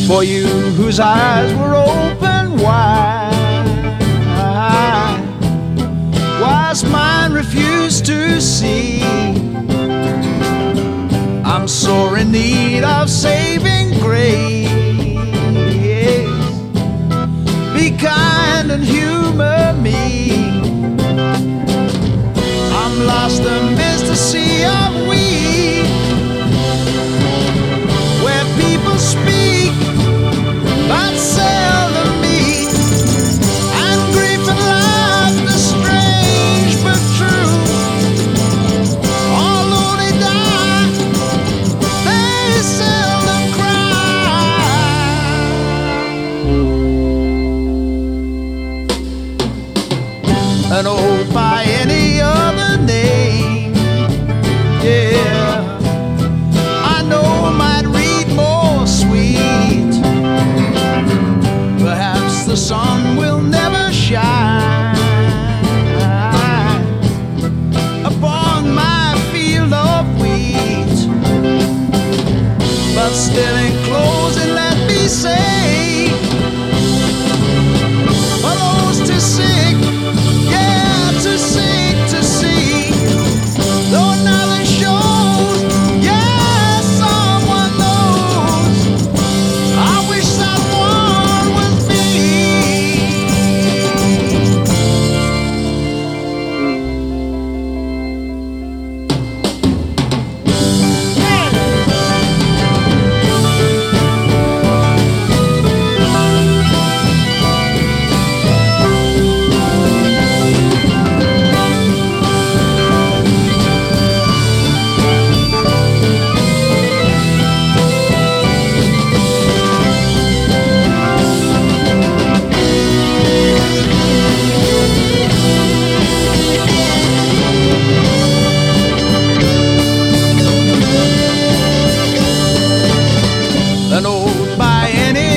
for you whose eyes were open wide, whilst mine refused to see. I'm sore in need of saving grace. Be kind and humor me. I'm lost amidst a sea of weed, where people speak but seldom meet, and grief and laughter strange but true. Although they die, they seldom cry. And oh, by any other name, yeah, I know might read more sweet. Perhaps the sun will never shine upon my field of wheat, but still in closing let me say, for those too sick, yeah, too sick to see, though nothing shows, yeah, someone knows. I wish someone was me. And oh, by any